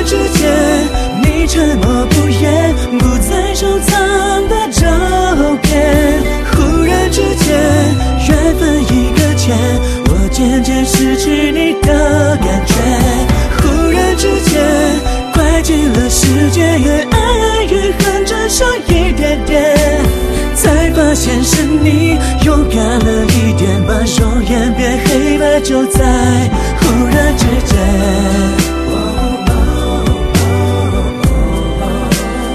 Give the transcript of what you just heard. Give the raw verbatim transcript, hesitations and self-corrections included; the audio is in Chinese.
然之间，你沉默不言，不再收藏的照片。忽然之间，缘分一搁浅，我渐渐失去你的感觉。忽然之间，拐进了世界，越爱越恨，只剩一点点，才发现是你勇敢了。